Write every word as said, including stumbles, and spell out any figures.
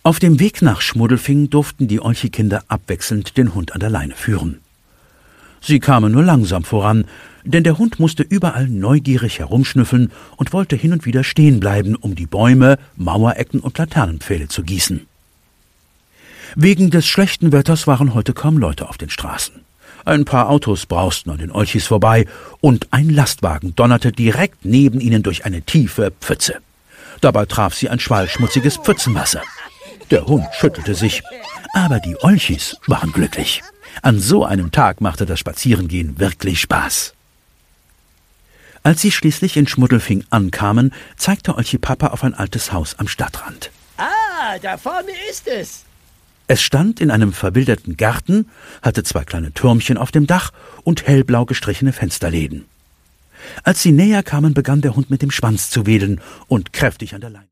Auf dem Weg nach Schmuddelfing durften die Olchi-Kinder abwechselnd den Hund an der Leine führen. Sie kamen nur langsam voran, denn der Hund musste überall neugierig herumschnüffeln und wollte hin und wieder stehen bleiben, um die Bäume, Mauerecken und Laternenpfähle zu gießen. Wegen des schlechten Wetters waren heute kaum Leute auf den Straßen. Ein paar Autos brausten an den Olchis vorbei und ein Lastwagen donnerte direkt neben ihnen durch eine tiefe Pfütze. Dabei traf sie ein Schwall schmutziges Pfützenwasser. Der Hund schüttelte sich, aber die Olchis waren glücklich. An so einem Tag machte das Spazierengehen wirklich Spaß. Als sie schließlich in Schmuddelfing ankamen, zeigte Olchi Papa auf ein altes Haus am Stadtrand. Ah, da vorne ist es. Es stand in einem verwilderten Garten, hatte zwei kleine Türmchen auf dem Dach und hellblau gestrichene Fensterläden. Als sie näher kamen, begann der Hund mit dem Schwanz zu wedeln und kräftig an der Leine.